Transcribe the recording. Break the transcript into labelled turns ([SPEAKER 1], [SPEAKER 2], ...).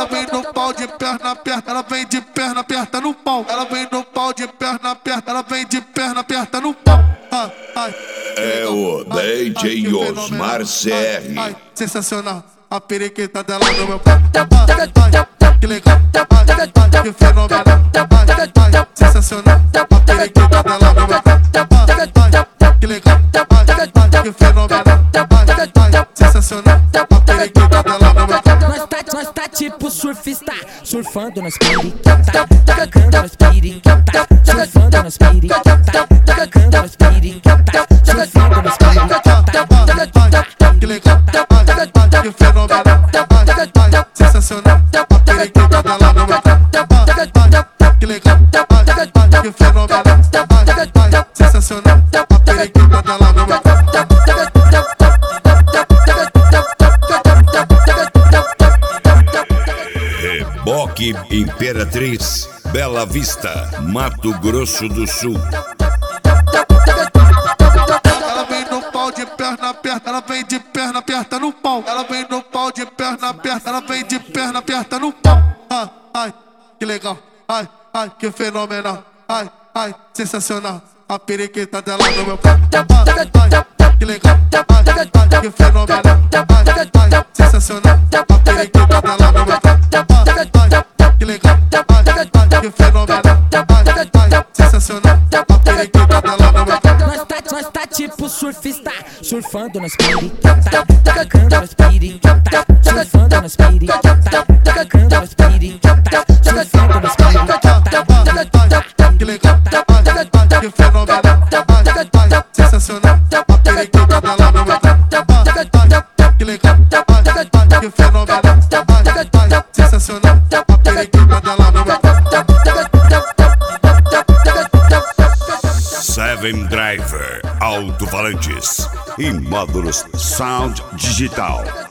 [SPEAKER 1] Ela vem no pau de perna aperta, ela vem de perna aperta no pau. Ela vem no pau de perna aperta, ela vem de perna aperta no pau.
[SPEAKER 2] É o DJ Osmar CR.
[SPEAKER 1] Sensacional, a periquita dela no meu pau. Que legal, que fenomenal. Sensacional, a periquita dela no meu pau. Que legal, que fenomenal. Sensacional, a periquita dela no meu pau.
[SPEAKER 3] Nós tá tipo surfista, surfando nas periquitas, tacando nas periquitas, surfando nas periquitas, tacando nas periquitas, surfando nas periquitas.
[SPEAKER 1] Que legal, que fenomenal. Sensacional, a periquita dela no meu pau. Que legal, que fenomenal. Sensacional, a periquita dela no meu pau.
[SPEAKER 2] Reboque Imperatriz, Bela Vista, Mato Grosso do Sul.
[SPEAKER 1] Ela vem no pau de perna aperta, ela vem de perna aperta no pau. Ela vem no pau de perna aperta, ela vem de perna aperta no pau. Que legal, que fenomenal. Sensacional, a periquita dela no meu pau. Que legal, que fenomenal. Sensacional, a periquita dela no meu pau. Que legal, que fenomenal. Sensacional, a periquita dela no meu pau.
[SPEAKER 3] Nós tá tipo surfista, surfando nas periquitas, tacando nas periquitas, surfando nas periquitas, tacando nas periquitas, surfando nas periquitas.
[SPEAKER 1] Que legal, que fenomenal. Sensacional, a periquita dela no meu pau. Que legal, que fenomenal. Sensacional, a periquita dela no meu pau.
[SPEAKER 2] Seven Driver, alto-falantes e módulos Sound Digital.